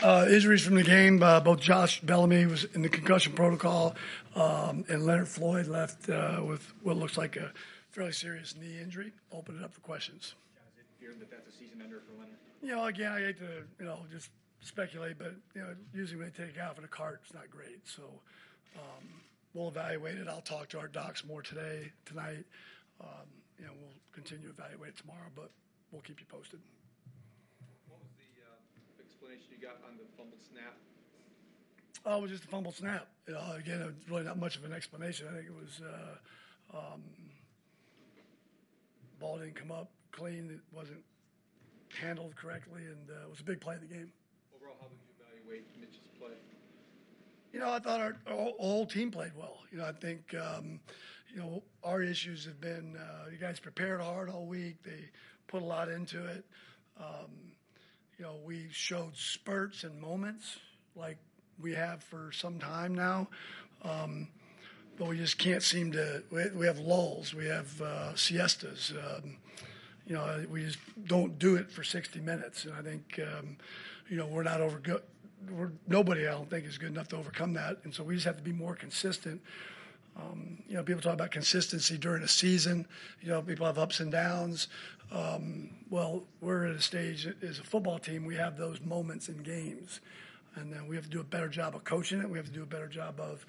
Injuries from the game. Both Josh Bellamy was in the concussion protocol, and Leonard Floyd left with what looks like a fairly serious knee injury. Open it up for questions. Is it feared that that's a season ender for Leonard? Again, I hate to, just speculate, but, usually when they take it out for the cart, it's not great. So we'll evaluate it. I'll talk to our docs more tonight. We'll continue to evaluate it tomorrow, but we'll keep you posted. What was the explanation you got on the fumbled snap? Oh, it was just a fumbled snap. Again, it was really not much of an explanation. I think it was ball didn't come up clean. It wasn't handled correctly, and it was a big play of the game. Overall, how would you evaluate Mitch's play? I thought our whole team played well. I think, our issues have been you guys prepared hard all week. They put a lot into it. We showed spurts and moments like we have for some time now. But we just can't seem to – we have lulls. We have siestas. We just don't do it for 60 minutes. And I think, we're not nobody, I don't think, is good enough to overcome that. And so we just have to be more consistent. People talk about consistency during a season. People have ups and downs. Well, we're at a stage as a football team, we have those moments in games. And then we have to do a better job of coaching it. We have to do a better job of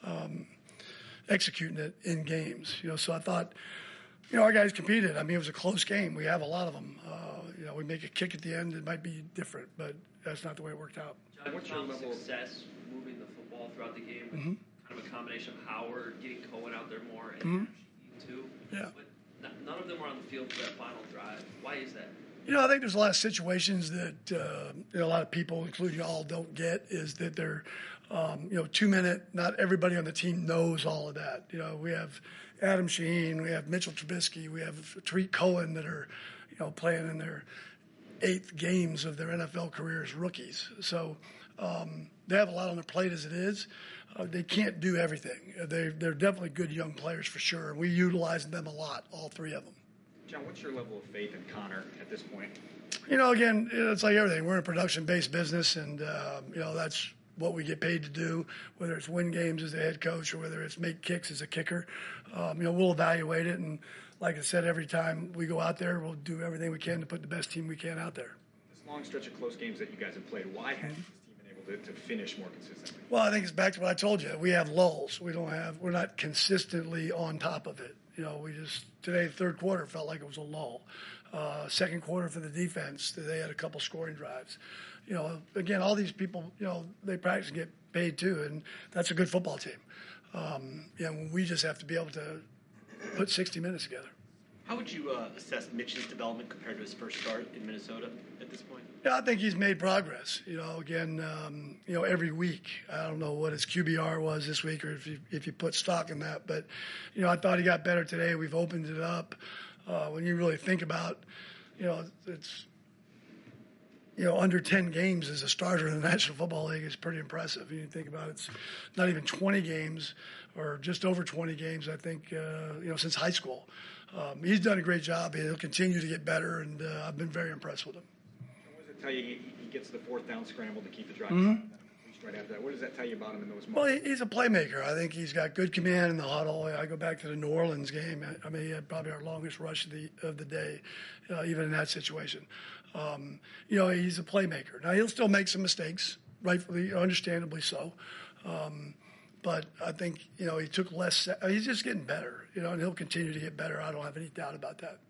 executing it in games. So I thought, our guys competed. I mean, it was a close game. We have a lot of them. We make a kick at the end. It might be different, but that's not the way it worked out. John, what's your level of success moving the football throughout the game? Mm-hmm. Kind of a combination of Howard, getting Cohen out there more, and Mm-hmm. too. Yeah. But none of them were on the field for that final drive. Why is that? I think there's a lot of situations that a lot of people, including y'all, don't get is that they're, 2-minute. Not everybody on the team knows all of that. We have Adam Shaheen, we have Mitchell Trubisky, we have Tariq Cohen that are, playing in their 8th games of their NFL career as rookies. So they have a lot on their plate as it is. They can't do everything. They're definitely good young players for sure. We utilize them a lot, all 3 of them. John, what's your level of faith in Connor at this point? Again, it's like everything. We're in a production-based business, and, that's what we get paid to do, whether it's win games as a head coach or whether it's make kicks as a kicker. We'll evaluate it, and like I said, every time we go out there, we'll do everything we can to put the best team we can out there. This long stretch of close games that you guys have played, why hasn't this team been able to finish more consistently? Well, I think it's back to what I told you. We have lulls. We're not consistently on top of it. Today, the third quarter felt like it was a lull. Second quarter for the defense, they had a couple scoring drives. Again, all these people, they practice and get paid too, and that's a good football team. We just have to be able to put 60 minutes together. How would you assess Mitch's development compared to his first start in Minnesota at this point? Yeah, I think he's made progress. Every week. I don't know what his QBR was this week or if you put stock in that, but I thought he got better today. We've opened it up. When you really think about, it's under 10 games as a starter in the National Football League is pretty impressive. You think about it, it's not even 20 games or just over 20 games, I think, since high school. He's done a great job. He'll continue to get better, and I've been very impressed with him. What does it tell you? He gets the 4th down scramble to keep the drive. Mm-hmm. Right after that. What does that tell you about him in those moments? Well, he's a playmaker. I think he's got good command in the huddle. I go back to the New Orleans game. I mean, he had probably our longest rush of the day, even in that situation. He's a playmaker. Now, he'll still make some mistakes, rightfully, understandably so. But I think, he took less – he's just getting better, and he'll continue to get better. I don't have any doubt about that.